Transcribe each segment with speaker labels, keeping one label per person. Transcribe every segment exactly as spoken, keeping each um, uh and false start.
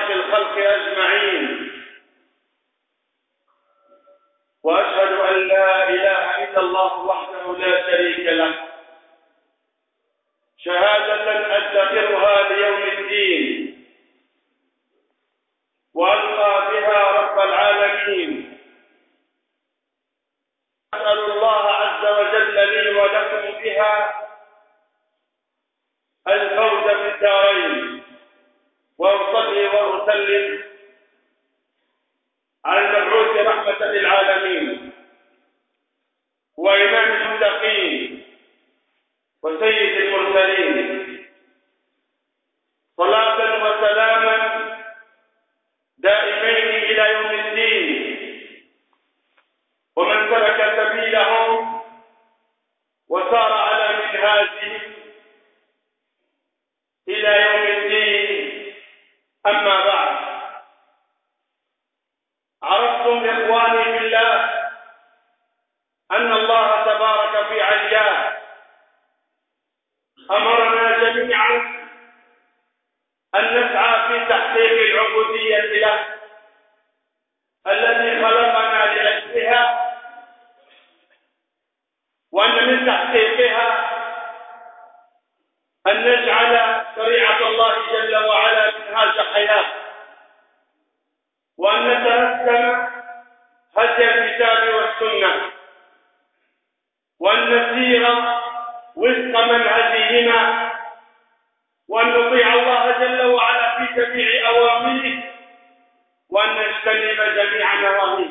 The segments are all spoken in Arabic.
Speaker 1: خالق الخلق أجمعين، وأشهد أن لا إله إلا الله وحده لا شريك له، شهادة أدخرها ليوم الدين وألقى بها رب العالمين. أسأل الله عز وجل لي ولكم بها الفوز في الدارين، وأصلي وأسلم على المبعوث رحمة للعالمين وإمام المتقين وسيد المرسلين، صلاة وسلاما دائمين إلى يوم الدين، ومن سلك سبيلهم وسار على منهاجهم إلى يوم الدين. أما بعد، عرفتم إخواني في الله أن الله تبارك في علياه أمرنا جميعا أن نسعى في تحقيق العبودية له التي خلقنا لأجلها، وأن من تحقيقها أن نجعل شريعة الله جل وعلا منهاج حياة، وأن نترسم هدي الكتاب والسنة، وأن نسير وفق منهجهما، وأن نطيع الله جل وعلا في جميع أوامره، وأن نجتنب جميع نواهيه.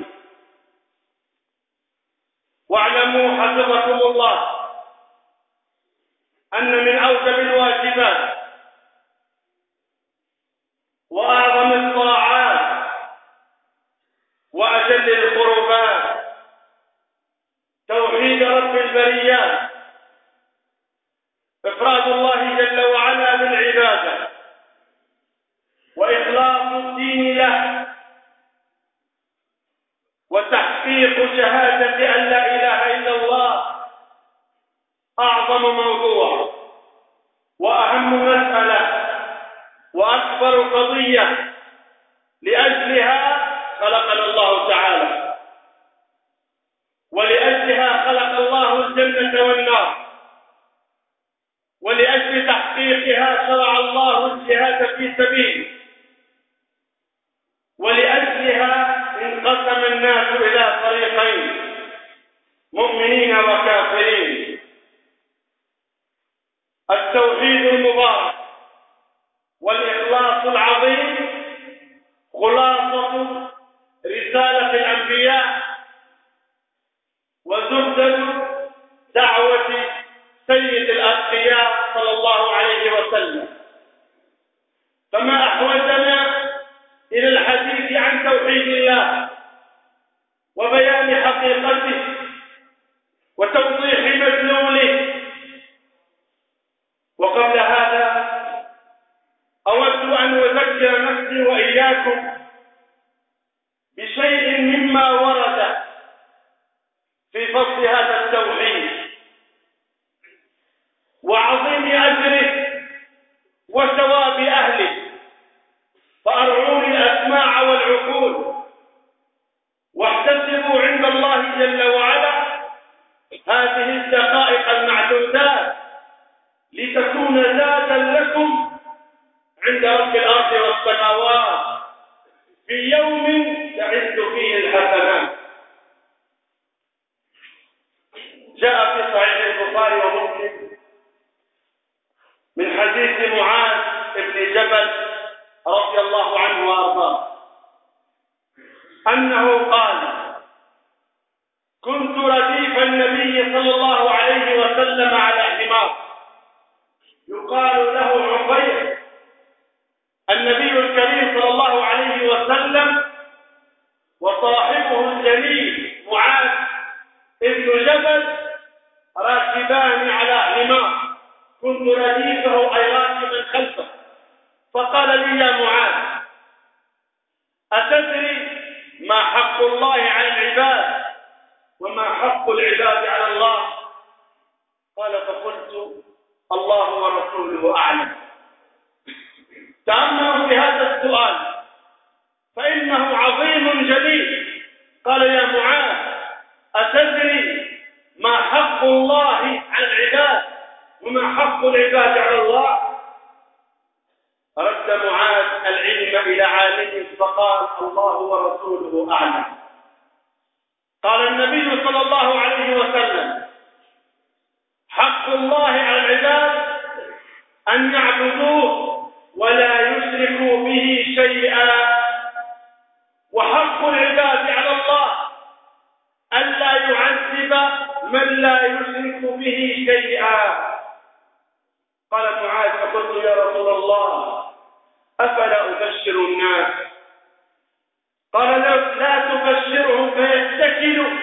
Speaker 1: واعلموا حفظكم الله أن من أوجب الواجبات وأعظم الطاعات وأجل القربات توحيد رب البريات، إفراد الله جل وعلا بالعبادة وإخلاص الدين له، وتحقيق شهادة أن لا إله إلا الله أعظم موضوع وأهم مسألة وأكبر قضية لأجلها خلقنا الله تعالى، ولأجلها خلق الله الجنة والنار، ولأجل تحقيقها شرع الله الجهاد في سبيله، ولأجلها انقسم الناس إلى فريقين، مؤمنين وكافرين. التوحيد المبارك والإخلاص العظيم خلاصة رسالة الأنبياء وزبدة دعوة سيد الأتقياء صلى الله عليه وسلم. فما أحوجنا إلى الحديث عن توحيد الله وبيان حقيقته وتوضيح مدلوله. وقبل هذا أود أن أذكر نفسي وإياكم بشيء مما ورد في فصل هذا التوحيد وعظيم أجره وثواب أهله، فأرعوني الأسماع والعقول واحتسبوا عند الله جل وعلا هذه الدقائق المعدودات لتكون زادا لكم عند رب الأرض والسماوات في يوم تعز فيه الحسنات. جاء في صحيح البخاري ومسلم من حديث معاذ بن جبل رضي الله عنه وارضاه أنه قال: كنت رديف النبي صلى الله عليه وسلم على حمار يقال له عفير. النبي الكريم صلى الله عليه وسلم وصاحبه الجليل معاذ بن جبل راكبان على حمار، كنت رديفه أي راكبا خلفه. فقال لي: يا معاذ، أتدري ما حق الله على العباد وما حق العباد على الله؟ قال: فقلت: الله ورسوله أعلم. تأملوا في هذا السؤال قال يا معاذ أتدري ما حق الله على العباد وما حق العباد على الله؟ رد معاذ العلم إلى عالمه فقال الله ورسوله أعلم. قال النبي صلى الله عليه وسلم حق الله على العباد أن يعبدوه ولا يشركوا به شيئا، وحق العباد على الله ألا يعذب من لا يشرك به شيئا. قال معاذ فقلت يا رسول الله أفلا أبشر الناس؟ قال لا تبشرهم فيتكلوا.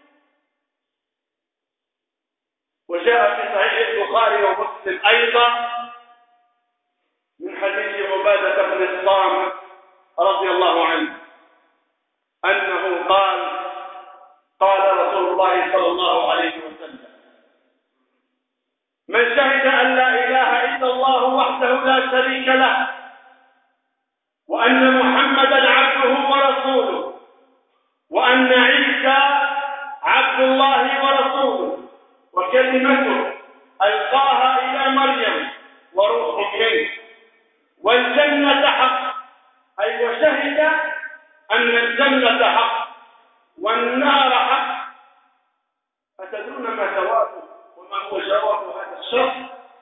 Speaker 1: وجاء في صحيح البخاري ومسلم أيضا من حديث عبادة بن الصامت رضي الله عنه أنه قال قال رسول الله صلى الله عليه وسلم من شهد أن لا إله إلا الله وحده لا شريك له وأن محمدا عبده ورسوله وأن عيسى عبد الله ورسوله وكلمته ألقاها إلى مريم وروح منه والجنة حق، أي وشهد أن الجنة حق والنار حق. أتدرون ما جوابه وما هو جواب هذا الشخص؟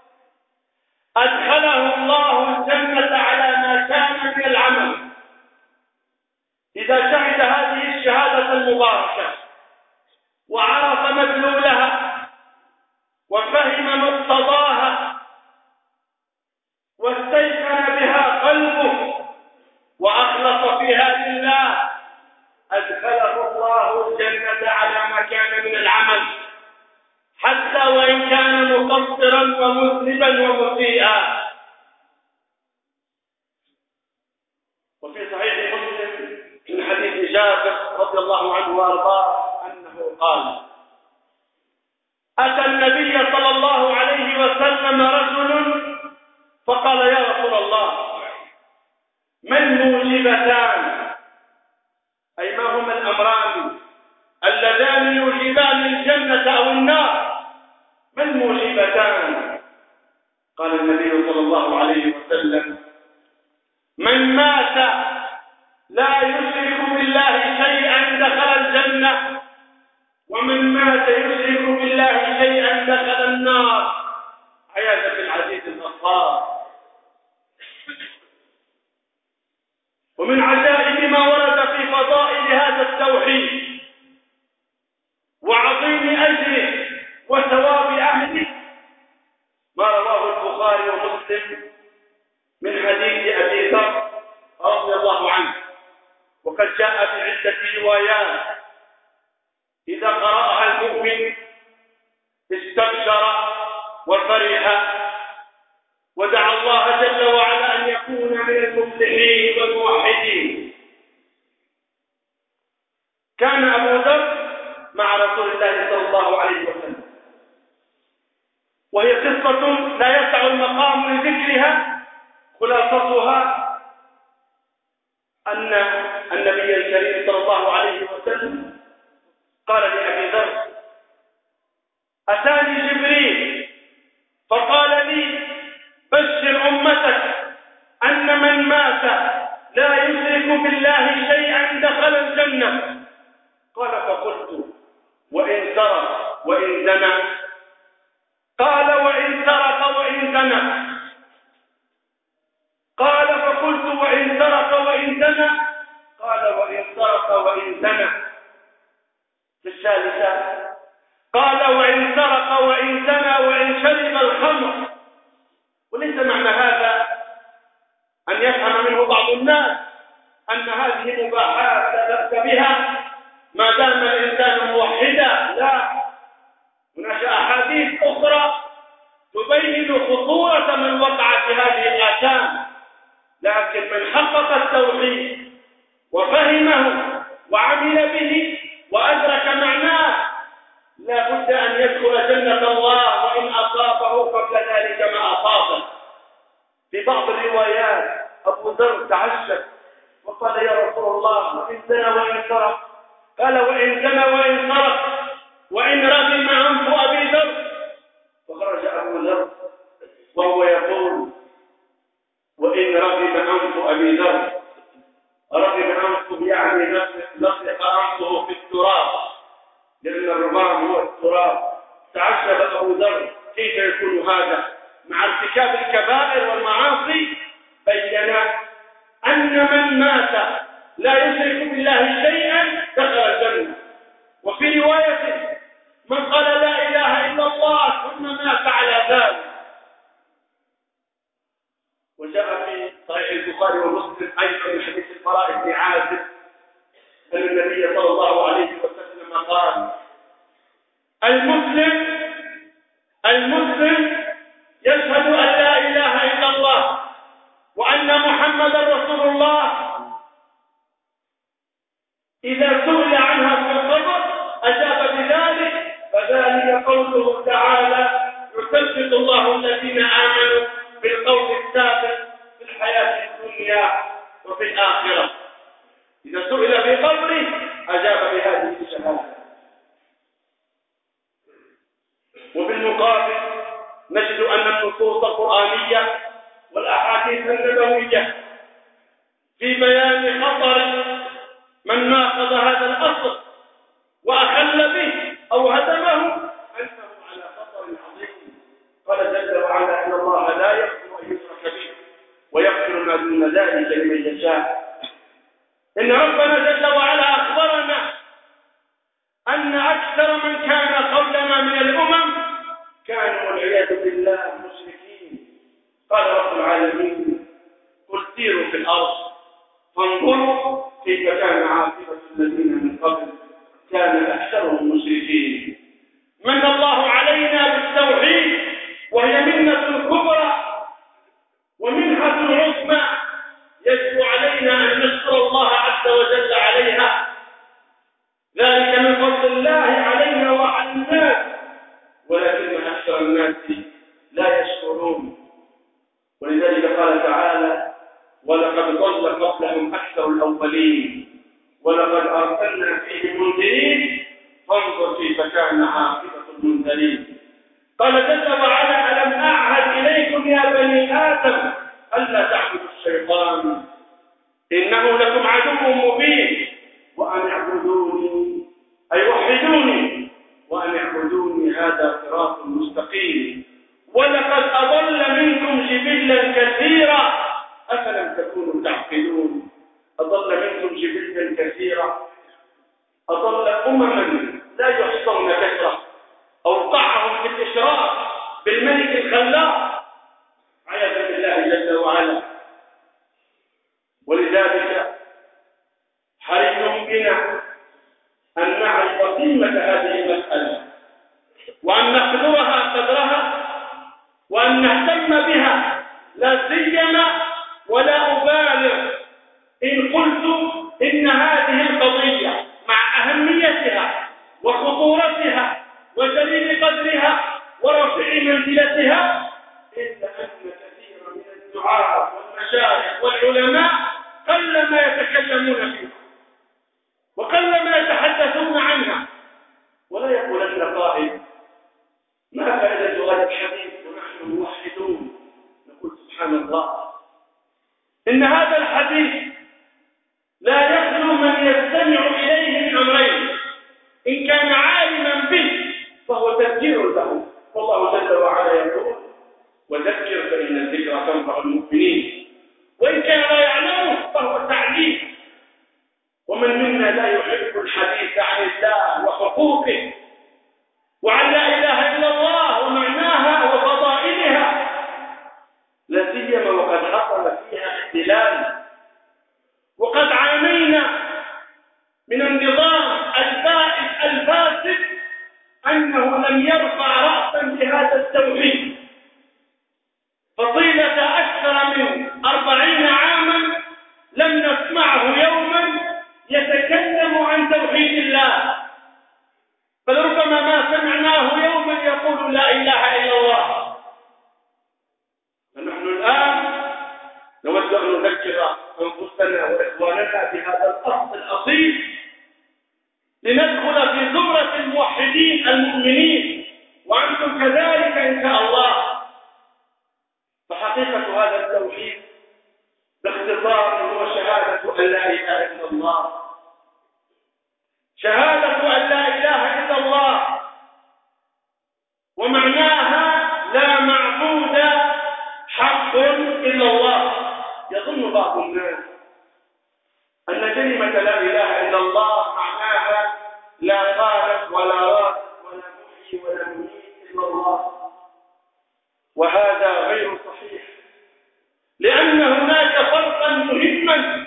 Speaker 1: أدخله الله الجنة على ما كان من العمل. إذا شهد هذه الشهادة المباركة وعرف مدلولها وفهم مقتضاها واستيقن بها قلبه وأخلص فيها لله أدخله الله الجنة على ما كان من العمل، حتى وإن كان مقصرا ومذنبا ومسيئا. وفي صحيح مسلم من حديث جابر رضي الله عنه وارضاه أنه قال أتى النبي صلى الله عليه وسلم رجل فقال يا رسول الله ما الموجبتان، أي ما هما الأمران اللذان يوجبان الجنة أو النار، ما الموجبتان؟ قال النبي صلى الله عليه وسلم من مات لا يشرك بالله شيئا دخل الجنة ومن مات يشرك بالله شيئا دخل النار. عياذا بالعزيز الغفار. ومن عجائب ما ورد في فضائل هذا التوحيد وعظيم أجره وثواب أهله ما رواه البخاري ومسلم من حديث أبي ذر رضي الله عنه، وقد جاء بعدة روايات إذا قرأها المؤمن استبشر وفرح ودعا الله جل وعلا أن يكون من المفلحين والموحدين. كان أبو ذر مع رسول الله صلى الله عليه وسلم، وهي قصة لا يسع المقام لذكرها، خلاصتها أن النبي الكريم صلى الله عليه وسلم قال لأبي ذر أتاني جبريل فقال لي بشر أمتك أن من مات لا يشرك بالله شيئا دخل الجنة. قال فقلت وإن سرق وإن زنى؟ قال وإن سرق وإن زنى. قال فقلت وإن سرق وإن زنى؟ قال وإن سرق وإن زنى. في الثالثة قال وإن سرق وإن زنى وإن شرب الخمر. وليس معنى هذا أن يفهم منه بعض الناس أن هذه مباحات لا بأس بها ما دام الإنسان موحدا. لا، هناك أحاديث أخرى تبين خطورة من وقع في هذه الآثام، لكن من حقق التوحيد وفهمه وعمل به وأدرك معناه لا بد أن يدخل جنة الله وإن أصابه قبل ذلك ما أصابه. في بعض الروايات أبو ذر تعجب وقال يا رسول الله وإن زنى وإن سرق؟ قال وإن زنى وإن سرق وإن رغم أنف أبي ذر. فخرج أبو ذر وهو يقول وإن رغم أنف أبي ذر، رغم أنفه يعني لصق أنفه في التراب، لأن الرغام هو التراب. تعجب أبو ذر كيف يكون هذا مع ارتكاب الكبائر والمعاصي. بين أن من مات لا يشرك بالله شيئا دخل الجنة. وفي رواية من قال لا إله إلا الله ثم مات على ذلك. وجاء في صحيح البخاري ومسلم أيضا من حديث البراء بن عازب أن النبي صلى الله عليه وسلم قال المسلم المسلم يشهد أن لا إله إلا الله وأن محمدا رسول الله، إذا سئل عنها في القبر أجاب بذلك، فذلك قوله تعالى يثبت الله الذين آمنوا بالقول الثابت في الحياة الدنيا وفي الآخرة. إذا سئل في قبره أجاب بهذه الشهادة. وبالمقابل نجد أن النصوص القرآنية والأحاديث النبوية في بيان خطر من ناقض هذا الأصل وأخل به أو هدمه أنه على خطر عظيم. قال جل وعلا إن الله لا يغفر أن يشرك به ويغفر ما دون ذلك لمن يشاء. إن ربنا جل وعلا أخبرنا أن أكثر من كان قبلنا من الأمم كانوا والعياذ بالله مشركين. قال رب العالمين قل سيروا في الأرض فانظروا كيف كان عاقبة الذين من قبل كان أكثرهم مشركين. من الله علينا بالتوحيد وهي منة كبرى ومنحة عظمى يجب علينا أن نشكر الله عز وجل عليها. ذلك من فضل الله علينا وعلى الناس، ولكن أكثر الناس لا يشكرون. ولذلك قال تعالى ولقد ضل قبلهم أكثر الأولين ولقد أرسلنا فيهم منذرين فانظر كيف كان عاقبة المنذرين. قال جل وعلا ألم أعهد إليكم يا بني آدم ألا تعبدوا الشيطان إنه لكم عدو مبين وأن اعبدوني أي وحدوني وأن اعبدوني هذا صراط مستقيم. ولقد أضل منكم جبلا كثيرا أفلم تكونوا تعقلون. أضل منكم جبلا كثيرا، أضل أمما لا يحصون كثرة، أوقعهم في الإشراك بالملك الخلاق عياذا بالله جل وعلا. ولذلك حري بنا أن نعرف قيمة هذه المسألة وأن نقدرها قدرها وأن نهتم بها، لا سيما ولا أبالغ إن قلت إن هذه القضية مع أهميتها وخطورتها وجليل قدرها ورفع منزلتها إلا أن كثيرا من الدعاة والمشايخ والعلماء قلما يتكلمون فيها وقلما يتحدثون عنها. ولا يقولن قائل ما فائدة هذا الحديث ونحن موحدون؟ نقول سبحان الله إن هذا الحديث لا يخلو من يستمع إليه من أمرين. إن كان عالما به فهو تذكير له، والله جل وعلا يقول وذكر فإن الذكر تنفع المؤمنين. وإن كان لا يعلمه فهو تعليم. ومن منا لا يحب الحديث عن الله وحقوقه وعن لا إله إلا الله ومعناها وفضائلها، لا سيما وقد حصل فيها اختلال وقد عانينا من النظام البائس الفاسد أنه لم يرفع رأسا بهذا التوحيد. فطيلة أكثر من أربعين عاما لم نسمعه يوما يتكلم عن توحيد الله، بل ربما ما سمعناه يوما يقول لا إله إلا الله. فنحن الآن نود أن نذكر أنفسنا وإخواننا بهذا الأصل الأصيل لندخل في زمرة الموحدين المؤمنين، وأنتم كذلك إن شاء الله. فحقيقة هذا التوحيد باختصار هو شهادة أن لا إله إلا الله، شهادة أن لا إله إلا الله، ومعناها لا معبود حق إلا الله. يظن بعض الناس أن كلمة لا إله إلا الله معناها لا خالق ولا رازق ولا محيي ولا مميت إلا الله، وهذا غير صحيح، لأن هناك فرقا مهما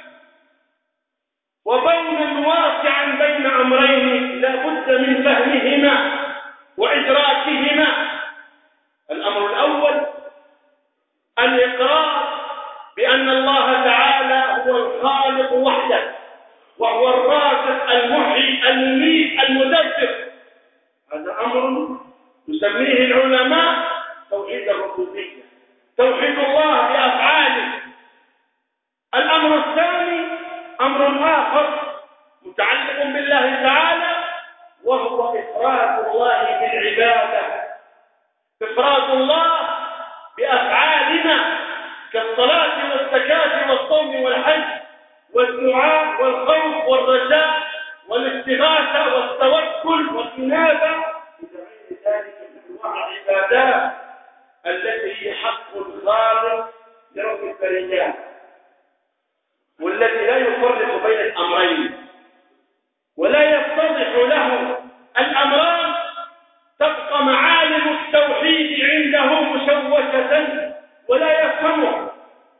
Speaker 1: وبونا واسعا بين أمرين لا بد من فهمهما وإدراكهما. الأمر الأول الإقرار بأن الله تعالى هو الخالق وحده، وهو الرازق المحيي المميت المدبر. هذا أمر يسميه العلماء توحيد الربوبية، توحيد الله بأفعاله. الأمر الثاني أمر آخر متعلق بالله تعالى، وهو إفراد الله بالعبادة، إفراد الله بأفعالنا كالصلاة والزكاة والصوم والحج والدعاء والخوف والرجاء والاستغاثة والتوكل والإنابة إلى غير ذلك من أنواع العبادات التي هي حق الخالق لرب البريات، والذي لا يفرق بين الأمرين ولا يتضح له الأمران، تبقى معالم التوحيد عنده مشوشة ولا يفهمه.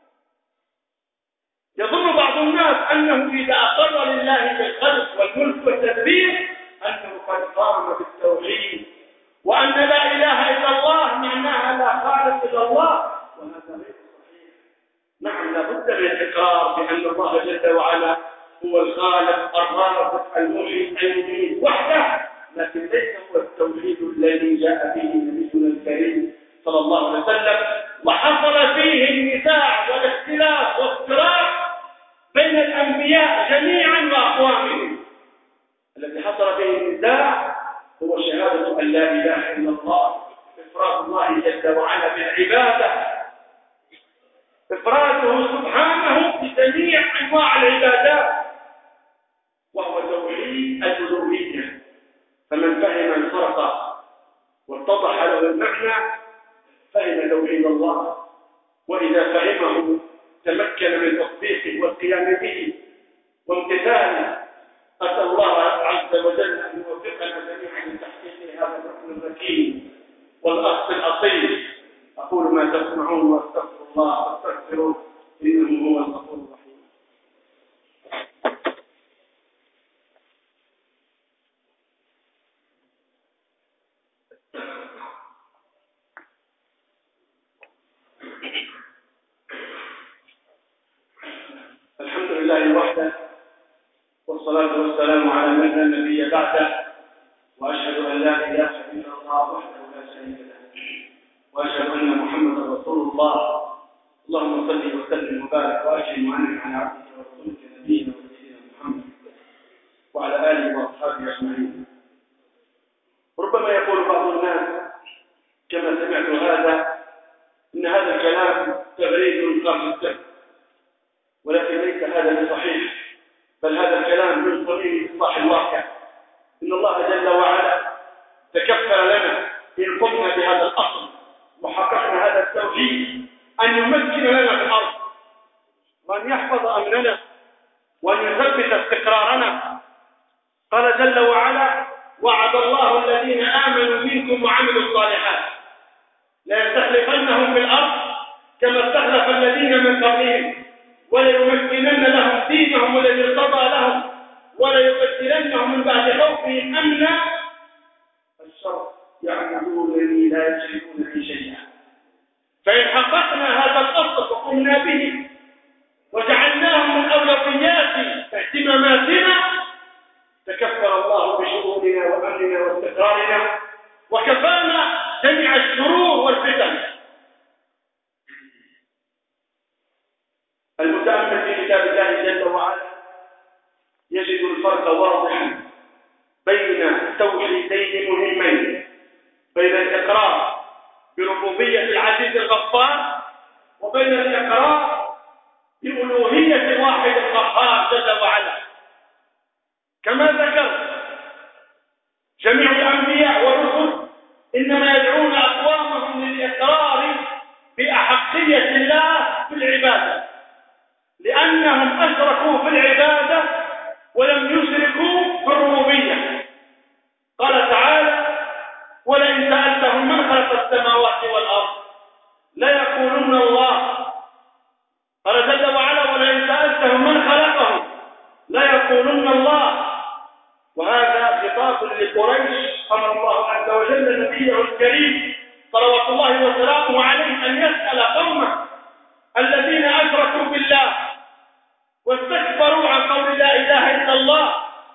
Speaker 1: يظن بعض الناس أنه إذا أقر لله بالخلق والملك والتدبير أنه قد قام بالتوحيد، وأن لا إله إلا الله معناها لا خالق إلا الله، وهذا غير صحيح. نعم، لابد من الإقرار بأن الله جل وعلا هو الخالق الرازق المحيي المميت وحده، لكن ليس هو التوحيد الذي جاء به نبينا الكريم صلى الله عليه وسلم، وحصل فيه النزاع والاختلاف واختلاف بين الأنبياء جميعا وأقوامهم. الذي حصل فيه النزاع هو شهادة أن لا إله إلا الله، إفراد الله جل وعلا بالعبادة، إفراده سبحانه بجميع أنواع العبادات، وهو توحيد الألوهية. فمن فهم الفرق واتضح له المعنى فهم توحيد الله، وإذا فهمه تمكن من تطبيقه والقيام به وامتثاله. أسأل الله عز وجل أن يوفقنا جميعا لتحقيق هذا الركن المتين والأصل الأصيل. أقول ما تسمعون وأستغفر الله فاستغفروه إنه هو الغفور الرحيم. الحمد لله وحده، والصلاة والسلام على من لا نبي بعده، وأشهد أن لا إله إلا الله وحده لا شريك له، وأشهد أن محمدا رسول الله. اللهم صل وسلم وبارك وأكرم وأنعم على عبدك ورسولك نبينا وسيدنا محمد وعلى آله وأصحابه أجمعين. ربما يقول بعض الناس كما سمعت هذا إن هذا الكلام تغريد قرص، ولكن ليس هذا بصحيح، بل هذا الكلام من صميم إصلاح الواقع. إن الله جل وعلا تكفل لنا إن قمنا بهذا الأصل وحققنا هذا التوحيد أن يمكن لنا في الأرض، وأن يحفظ أمننا، وأن يثبت استقرارنا. قال جل وعلا: وعد الله الذين آمنوا منكم وعملوا الصالحات لا يستخلفنهم في الأرض كما استخلف الذين من قبلهم وليمكنن لهم دينهم الذي ارتضى لهم وليبدلنهم من بعد خوفهم أمنا. الشرط: يعبدونني لا يشركون بي شيئا. فإن حققنا هذا الأصل وقمنا به وجعلناه من أولويات اهتماماتنا تكفل الله بشؤوننا وأمننا واستقرارنا، وكفانا جميع الشرور والفتن. المتأمل في كتاب الله جل وعلا يجد الفرق واضحا توحيدين مهمين بين الإقرار بربوبية العزيز الغفار وبين الإقرار بألوهية الواحد القهار جل وعلا. كما ذكرت جميع الأنبياء والرسل إنما يدعون أقوامهم للإقرار بأحقية الله في العبادة، لأنهم أشركوا في العبادة ولم يشركوا في الربوبية. قال تعالى: ولئن سألتهم من خلق السماوات والأرض ليقولن الله. قال جل وعلا: ولئن سألتهم من خلقهم ليقولن الله. وهذا خطاب لقريش أمر الله عز وجل نبيه الكريم صلوات الله وسلامه عليه أن يسأل قومه الذين أشركوا بالله واستكبروا عن قول لا إله إلا الله.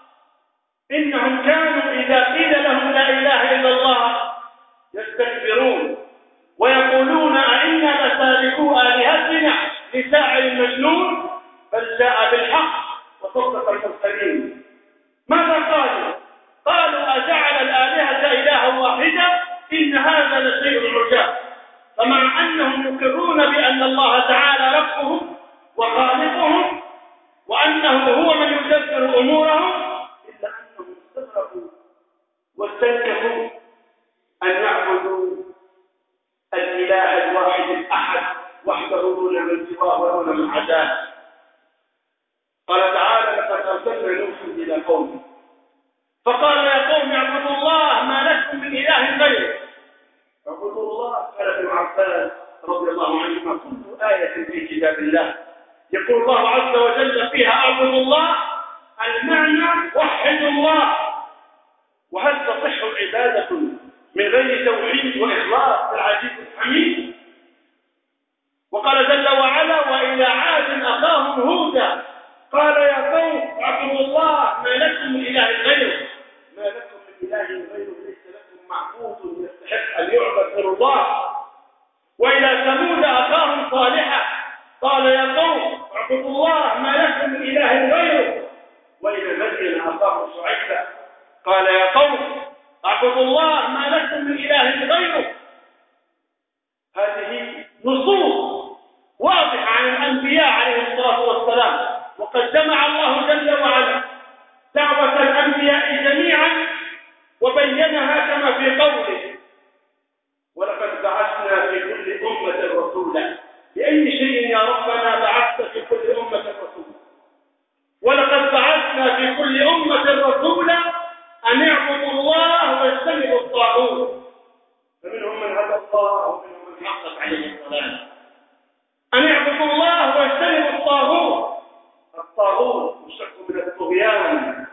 Speaker 1: إنهم كانوا إذا قيل لهم لا إله إلا الله يستكبرون ويقولون أئنا لتاركو آلهتنا لشاعر مجنون بل جاء بالحق وصدق المرسلين. ماذا قالوا؟ قالوا: أجعل الآلهة إلها واحدا إن هذا لشيء عجاب. فمع أنهم يقرون بأن الله تعالى ربهم وخالقهم وأنه هو من يدبر أمورهم، إلا أنهم استغربوا واستنكفوا أن يعبدوا الإله الواحد الأحد وحده دون من سواه ودون من عداه. قال تعالى: لقد أرسلنا نوحا إلى قومه فقال: يا قوم اعبدوا الله ما لكم من إله غيره. اعبدوا الله. قال ابن عباس رضي الله عنهما: كل آية في كتاب الله يقول الله عز وجل فيها اعبدوا الله المعنى وحدوا الله. وهل تصح العبادة من غير توحيد وإخلاص العزيز الحميد؟ وقال جل وعلا: وإلى عاد أخاهم هودا قال: يا قوم اعبدوا الله ما لكم من إله غيره. ما لكم من إله غيره ليس لكم معبود يستحق أن يعبد غير الله. وإلى ثمود أخاهم صالحا قال: يا قوم اعبدوا الله ما لكم من إله غيره. وإلى مدين أخاهم شعيبا قال: يا قوم اعبدوا الله ما لكم من إله غيره. هذه نصوص واضحة عن الأنبياء عليهم الصلاة والسلام، وقد جمع الله جل وعلا دعوة الأنبياء جميعا وبينها كما في قوله: ولقد بعثنا في كل أمة رسولا. بأي شيء يا ربنا بعثت في كل أمة رسولا؟ ولقد بعثنا في كل أمة رسولا أن اعبدوا الله واجتنبوا الطاغوت. فمنهم من هدى الله ومنهم من حقت عليه الضلالة. أن اعبدوا الله واجتنبوا الطاغوت. الطاغوت مشتق من الطغيان،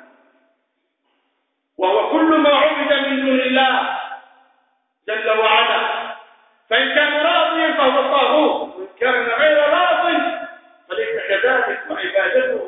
Speaker 1: وهو كل ما عبد من دون الله جل وعلا. فإن كان راضيا فهو الطاغوت، وإن كان غير راض فليس كذلك، وعبادته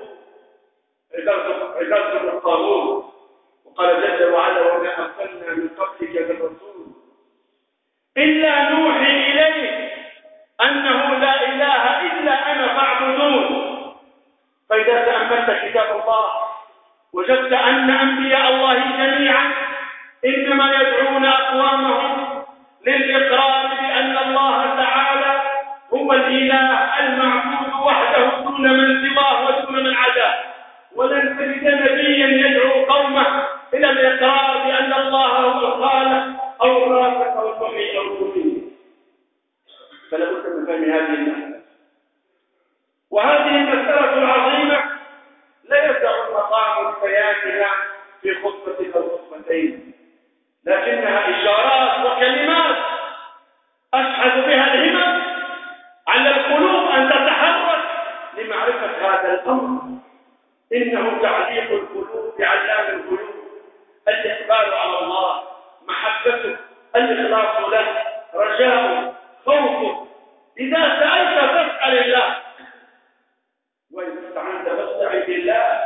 Speaker 1: عبادته الطاغوت. وقال جل وعلا: وما أرسلنا من قبلك من رسول إلا نوحي إليه أنه لا إله إلا أنا فاعبدون. فإذا تأملت كتاب الله وجدت أن أنبياء الله جميعا إنما يدعون أقوامهم للإقرار بأن الله تعالى هو الإله المعبود وحده دون من سواه ودون من عداه. ولن تجد نبيا يدعو قومه إلى الإقرار بأن الله هو الخالق أو الرازق أو المحيي أو المميت. فلا بد من فهم هذه المسألة، وهذه المسألة العظيمة لا يسع المقام بيانها في خطبة أو خطبتين، لكنها إشارات وكلمات أشحذ بها الهمم على القلوب أن تتحرك لمعرفة هذا الأمر. إنه تعليق القلوب بعلام القلوب، الإقبال على الله، محبته، الإخلاص له، رجاؤه، خوفه. إذا سألت فاسأل الله، وإذا استعنت فاستعن بالله.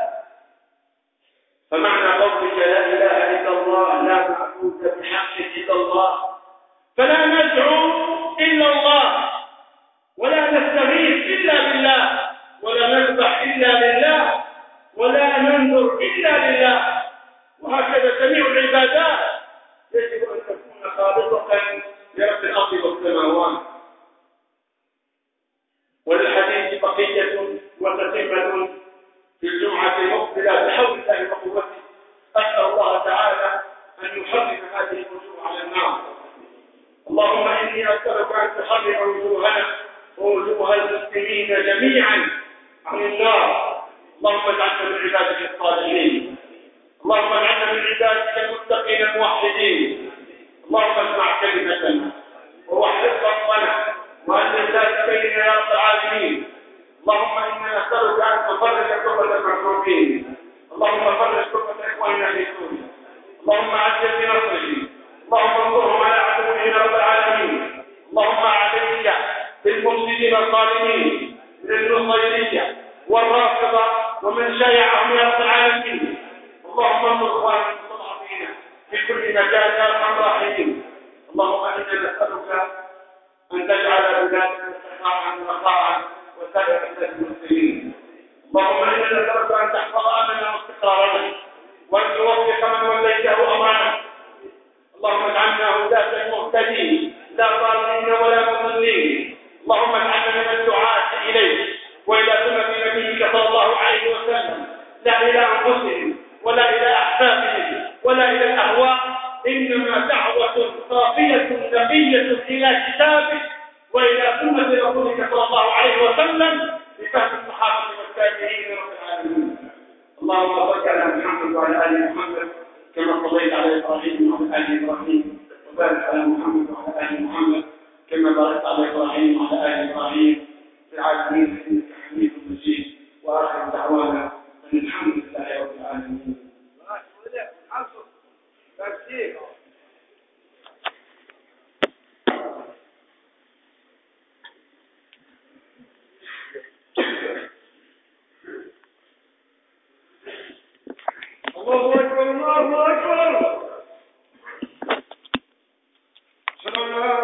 Speaker 1: فمعنى قولك لا إله إلا الله لا معبود بحق إلا الله، فلا ندعو إلا الله، ولا نستغيث إلا بالله، ولا نذبح إلا لله، ولا ننذر إلا لله. وهكذا جميع العبادات يجب أن تكون خالصة لرب الأرض والسماوات. وللحديث بقية وتتمة في الجمعة المقبلة بحول الله وقوته. أسأل الله تعالى أن يحرم هذه الوجوه على النار. اللهم إني أسألك أن تحرم وجوهنا ووجوه المسلمين جميعا عن النار. اللهم اجعلنا من عبادك الصالحين. اللهم اجعلنا من عبادك المتقين الموحدين. اللهم اجمع كلمتنا ووحد صفنا وأنزل ذات بيننا يا رب العالمين. اللهم إنا نسألك أن تفرج كربة المكروبين. اللهم فرج كربة إخواننا في سوريا. اللهم عجل بنصره. اللهم انصرهم على عدوهم يا رب العالمين. اللهم عليك بالمفسدين الظالمين من النصيرية والرافضة ومن شايعهم يا رب العالمين. اللهم انصر اخواننا المستضعفين في كل مكان يا ارحم الراحمين. اللهم انا نسألك أن تجعل بلادنا سخاء رخاء وسائر بلاد المسلمين. اللهم إنا نسألك أن تحفظ أمننا واستقرارنا وأن توفق من وليته أمرنا. اللهم اجعلنا هداة مهتدين لا ضالين ولا مضلين. اللهم اجعلنا من الدعاة إليك وإلى سنة نبيك صلى الله عليه وسلم، لا إلى أنفسهم ولا إلى أحبابهم ولا إلى الأهواء، إنما دعوة صافية نقية إلى كتابك وإلى سنة رسولك صلى الله عليه وسلم بفهم الصحابة والتابعين رب العالمين. اللهم صل على محمد وعلى آل محمد كما صليت على إبراهيم وعلى آل إبراهيم، وبارك على محمد وعلى آل محمد كما باركت على إبراهيم وعلى آل إبراهيم في العالمين إنك حميد مجيد. وآخر دعوانا أن الحمد لله رب العالمين.
Speaker 2: الله أكبر الله أكبر.